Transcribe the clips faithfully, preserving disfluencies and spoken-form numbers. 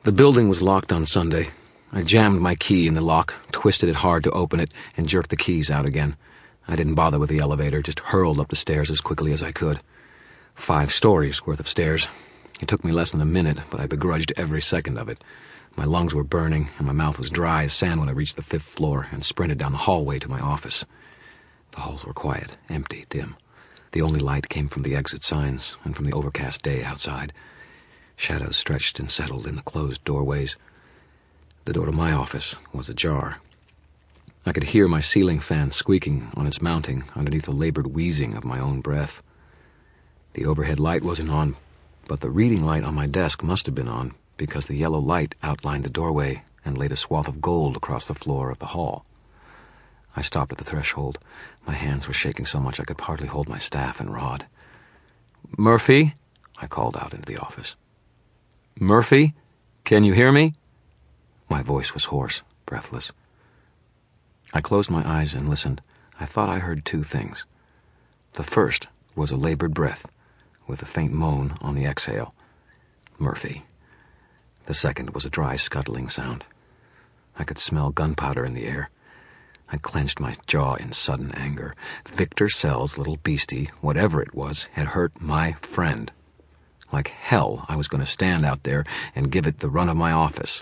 The building was locked on Sunday. I jammed my key in the lock, twisted it hard to open it, and jerked the keys out again. I didn't bother with the elevator, just hurled up the stairs as quickly as I could. Five stories worth of stairs. It took me less than a minute, but I begrudged every second of it. My lungs were burning, and my mouth was dry as sand when I reached the fifth floor and sprinted down the hallway to my office. The halls were quiet, empty, dim. The only light came from the exit signs and from the overcast day outside. Shadows stretched and settled in the closed doorways. The door to my office was ajar. I could hear my ceiling fan squeaking on its mounting underneath the labored wheezing of my own breath. The overhead light wasn't on, but the reading light on my desk must have been on, because the yellow light outlined the doorway and laid a swath of gold across the floor of the hall. I stopped at the threshold. My hands were shaking so much I could hardly hold my staff and rod. "Murphy?" I called out into the office. "Murphy? Can you hear me?" My voice was hoarse, breathless. I closed my eyes and listened. I thought I heard two things. The first was a labored breath, with a faint moan on the exhale. Murphy. The second was a dry, scuttling sound. I could smell gunpowder in the air. I clenched my jaw in sudden anger. Victor Sell's little beastie, whatever it was, had hurt my friend. Like hell, I was going to stand out there and give it the run of my office.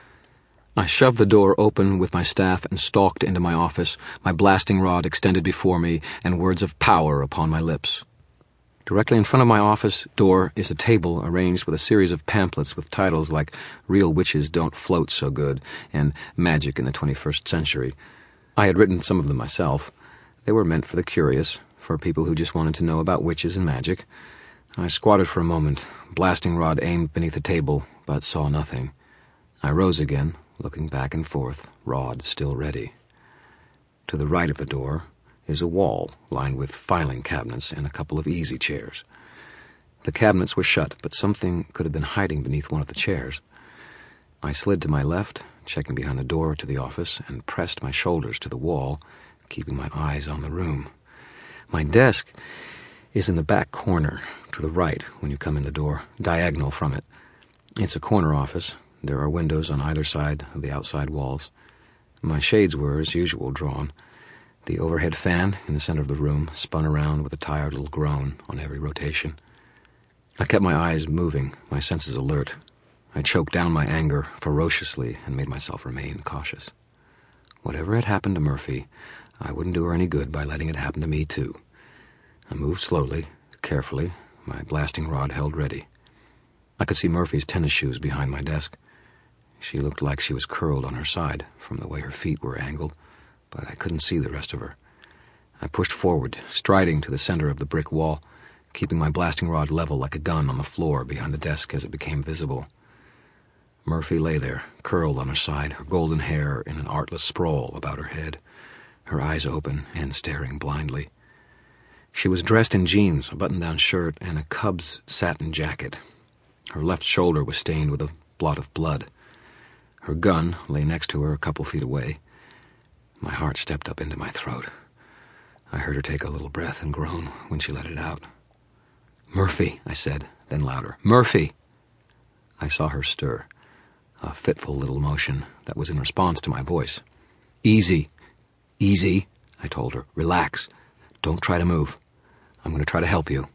I shoved the door open with my staff and stalked into my office, my blasting rod extended before me and words of power upon my lips. Directly in front of my office door is a table arranged with a series of pamphlets with titles like "Real Witches Don't Float So Good" and "Magic in the twenty-first Century." I had written some of them myself. They were meant for the curious, for people who just wanted to know about witches and magic. I squatted for a moment, blasting rod aimed beneath the table, but saw nothing. I rose again, looking back and forth, rod still ready. To the right of the door is a wall lined with filing cabinets and a couple of easy chairs. The cabinets were shut, but something could have been hiding beneath one of the chairs. I slid to my left, checking behind the door to the office, and pressed my shoulders to the wall, keeping my eyes on the room. My desk is in the back corner, to the right when you come in the door, diagonal from it. It's a corner office. There are windows on either side of the outside walls. My shades were, as usual, drawn. The overhead fan in the center of the room spun around with a tired little groan on every rotation. I kept my eyes moving, my senses alert. I choked down my anger ferociously and made myself remain cautious. Whatever had happened to Murphy, I wouldn't do her any good by letting it happen to me, too. I moved slowly, carefully, my blasting rod held ready. I could see Murphy's tennis shoes behind my desk. She looked like she was curled on her side from the way her feet were angled, but I couldn't see the rest of her. I pushed forward, striding to the center of the brick wall, keeping my blasting rod level like a gun on the floor behind the desk as it became visible. Murphy lay there, curled on her side, her golden hair in an artless sprawl about her head, her eyes open and staring blindly. She was dressed in jeans, a button-down shirt, and a Cubs satin jacket. Her left shoulder was stained with a blot of blood. Her gun lay next to her a couple feet away. My heart stepped up into my throat. I heard her take a little breath and groan when she let it out. "Murphy," I said, then louder. "Murphy!" I saw her stir, a fitful little motion that was in response to my voice. "Easy, easy," I told her. "Relax. Don't try to move. I'm going to try to help you."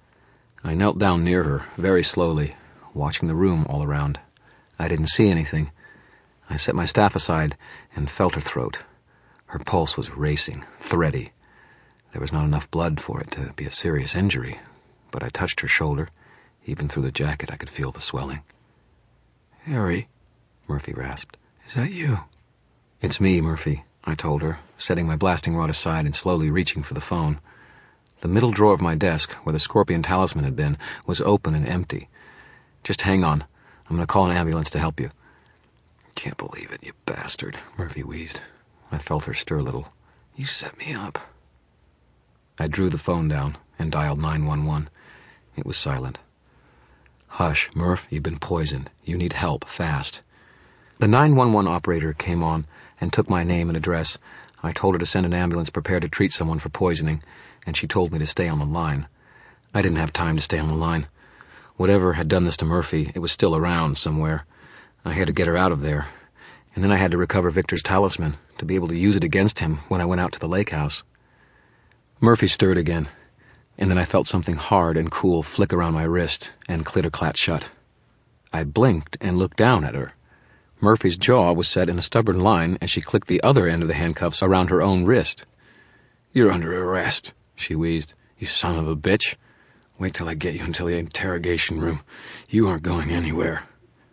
I knelt down near her, very slowly, watching the room all around. I didn't see anything. I set my staff aside and felt her throat. Her pulse was racing, thready. There was not enough blood for it to be a serious injury, but I touched her shoulder. Even through the jacket I could feel the swelling. "Harry," Murphy rasped, "is that you?" "It's me, Murphy," I told her, setting my blasting rod aside and slowly reaching for the phone. The middle drawer of my desk, where the scorpion talisman had been, was open and empty. "Just hang on. I'm going to call an ambulance to help you." "Can't believe it, you bastard," Murphy wheezed. I felt her stir a little. "You set me up." I drew the phone down and dialed nine one one. It was silent. "Hush, Murph, you've been poisoned. You need help, fast." The nine one one operator came on and took my name and address. I told her to send an ambulance prepared to treat someone for poisoning, and she told me to stay on the line. I didn't have time to stay on the line. Whatever had done this to Murphy, it was still around somewhere. I had to get her out of there, and then I had to recover Victor's talisman to be able to use it against him when I went out to the lake house. Murphy stirred again, and then I felt something hard and cool flick around my wrist and clitter-clat shut. I blinked and looked down at her. Murphy's jaw was set in a stubborn line as she clicked the other end of the handcuffs around her own wrist. "You're under arrest," she wheezed. "You son of a bitch. Wait till I get you into the interrogation room. You aren't going anywhere."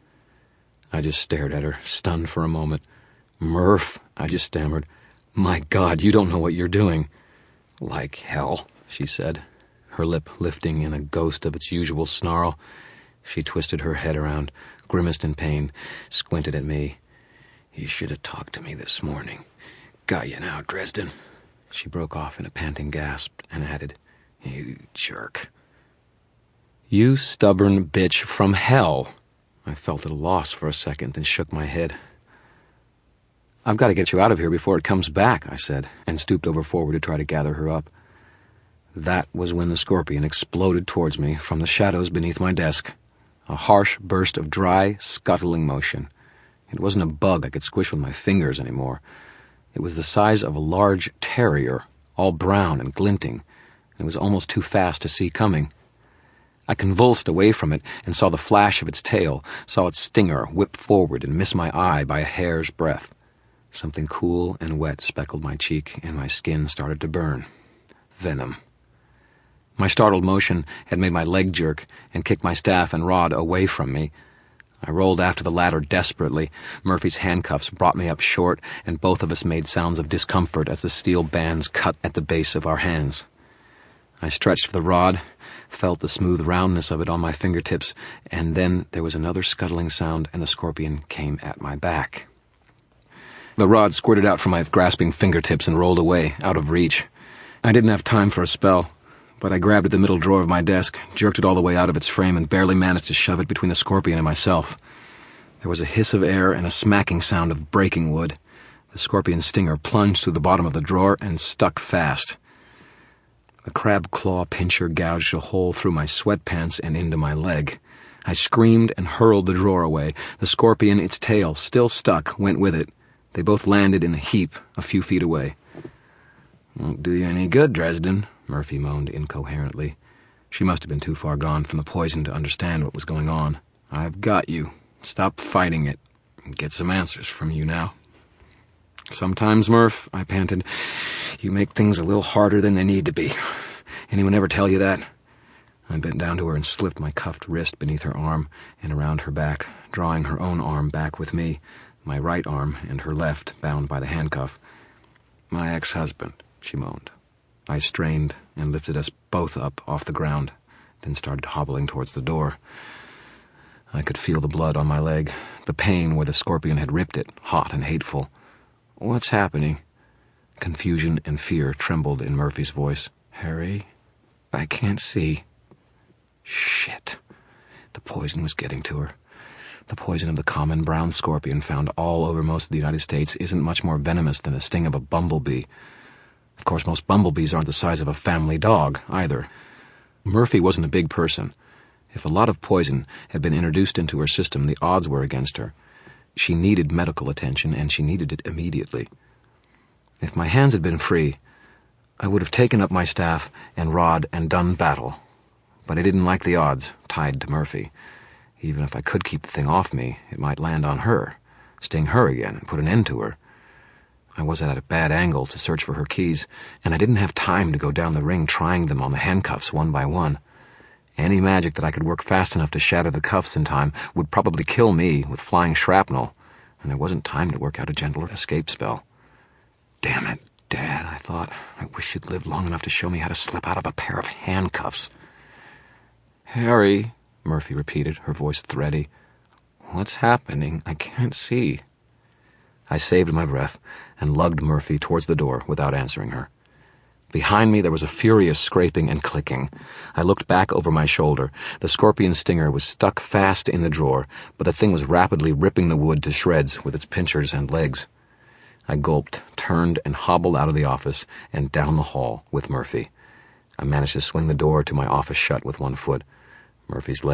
I just stared at her, stunned for a moment. "Murph," I just stammered. "My God, you don't know what you're doing." "Like hell," she said, her lip lifting in a ghost of its usual snarl. She twisted her head around, grimaced in pain, squinted at me. "You should have talked to me this morning. Got you now, Dresden." She broke off in a panting gasp and added, "You jerk." "You stubborn bitch from hell." I felt at a loss for a second, then shook my head. "I've got to get you out of here before it comes back," I said, and stooped over forward to try to gather her up. That was when the scorpion exploded towards me from the shadows beneath my desk. A harsh burst of dry, scuttling motion. It wasn't a bug I could squish with my fingers anymore. It was the size of a large terrier, all brown and glinting, and it was almost too fast to see coming. I convulsed away from it and saw the flash of its tail, saw its stinger whip forward and miss my eye by a hair's breadth. Something cool and wet speckled my cheek, and my skin started to burn. Venom. My startled motion had made my leg jerk and kicked my staff and rod away from me. I rolled after the ladder desperately. Murphy's handcuffs brought me up short, and both of us made sounds of discomfort as the steel bands cut at the base of our hands. I stretched for the rod, felt the smooth roundness of it on my fingertips, and then there was another scuttling sound, and the scorpion came at my back. The rod squirted out from my grasping fingertips and rolled away, out of reach. I didn't have time for a spell, but I grabbed at the middle drawer of my desk, jerked it all the way out of its frame, and barely managed to shove it between the scorpion and myself. There was a hiss of air and a smacking sound of breaking wood. The scorpion's stinger plunged through the bottom of the drawer and stuck fast. The crab claw pincher gouged a hole through my sweatpants and into my leg. I screamed and hurled the drawer away. The scorpion, its tail still stuck, went with it. They both landed in a heap a few feet away. "Won't do you any good, Dresden," Murphy moaned incoherently. She must have been too far gone from the poison to understand what was going on. "I've got you. Stop fighting it. Get some answers from you now." "Sometimes, Murph," I panted, "you make things a little harder than they need to be. Anyone ever tell you that?" I bent down to her and slipped my cuffed wrist beneath her arm and around her back, drawing her own arm back with me, my right arm and her left bound by the handcuff. "My ex-husband," she moaned. I strained and lifted us both up off the ground, then started hobbling towards the door. I could feel the blood on my leg, the pain where the scorpion had ripped it, hot and hateful. "What's happening?" Confusion and fear trembled in Murphy's voice. "Harry, I can't see." Shit. The poison was getting to her. The poison of the common brown scorpion found all over most of the United States isn't much more venomous than the sting of a bumblebee. Of course, most bumblebees aren't the size of a family dog, either. Murphy wasn't a big person. If a lot of poison had been introduced into her system, the odds were against her. She needed medical attention, and she needed it immediately. If my hands had been free, I would have taken up my staff and rod and done battle. But I didn't like the odds tied to Murphy. Even if I could keep the thing off me, it might land on her, sting her again, and put an end to her. I was at a bad angle to search for her keys, and I didn't have time to go down the ring trying them on the handcuffs one by one. Any magic that I could work fast enough to shatter the cuffs in time would probably kill me with flying shrapnel, and there wasn't time to work out a gentler escape spell. Damn it, Dad, I thought. I wish you'd lived long enough to show me how to slip out of a pair of handcuffs. "Harry," Murphy repeated, her voice thready. "What's happening? I can't see." I saved my breath and lugged Murphy towards the door without answering her. Behind me there was a furious scraping and clicking. I looked back over my shoulder. The scorpion stinger was stuck fast in the drawer, but the thing was rapidly ripping the wood to shreds with its pinchers and legs. I gulped, turned, and hobbled out of the office and down the hall with Murphy. I managed to swing the door to my office shut with one foot. Murphy's legs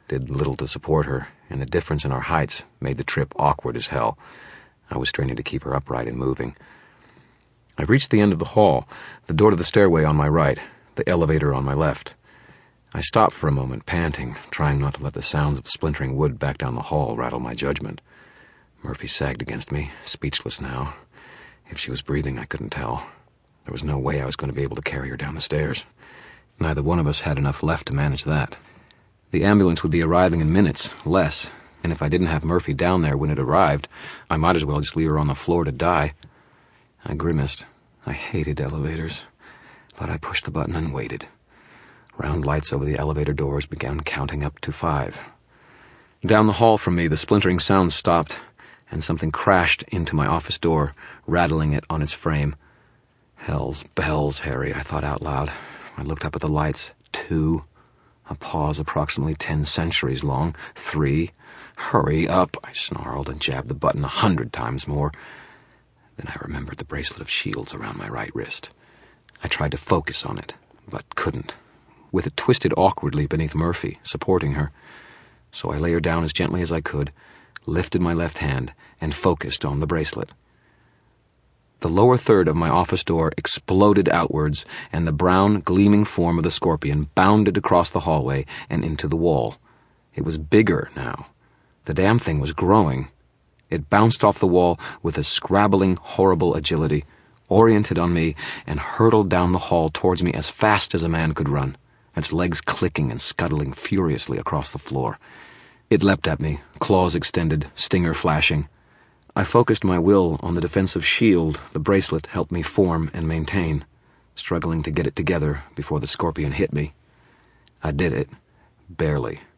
did little to support her, and the difference in our heights made the trip awkward as hell. I was straining to keep her upright and moving. I reached the end of the hall, the door to the stairway on my right, the elevator on my left. I stopped for a moment, panting, trying not to let the sounds of splintering wood back down the hall rattle my judgment. Murphy sagged against me, speechless now. If she was breathing, I couldn't tell. There was no way I was going to be able to carry her down the stairs. Neither one of us had enough left to manage that. The ambulance would be arriving in minutes, less, and if I didn't have Murphy down there when it arrived, I might as well just leave her on the floor to die. I grimaced. I hated elevators, but I pushed the button and waited. Round lights over the elevator doors began counting up to five. Down the hall from me, the splintering sounds stopped, and something crashed into my office door, rattling it on its frame. Hell's bells, Harry, I thought out loud. I looked up at the lights. Two. A pause approximately ten centuries long. Three. Hurry up, I snarled and jabbed the button a hundred times more. Then I remembered the bracelet of shields around my right wrist. I tried to focus on it, but couldn't, with it twisted awkwardly beneath Murphy, supporting her. So I lay her down as gently as I could, lifted my left hand, and focused on the bracelet. The lower third of my office door exploded outwards, and the brown, gleaming form of the scorpion bounded across the hallway and into the wall. It was bigger now. The damn thing was growing. It bounced off the wall with a scrabbling, horrible agility, oriented on me, and hurtled down the hall towards me as fast as a man could run, its legs clicking and scuttling furiously across the floor. It leapt at me, claws extended, stinger flashing. I focused my will on the defensive shield the bracelet helped me form and maintain, struggling to get it together before the scorpion hit me. I did it, barely.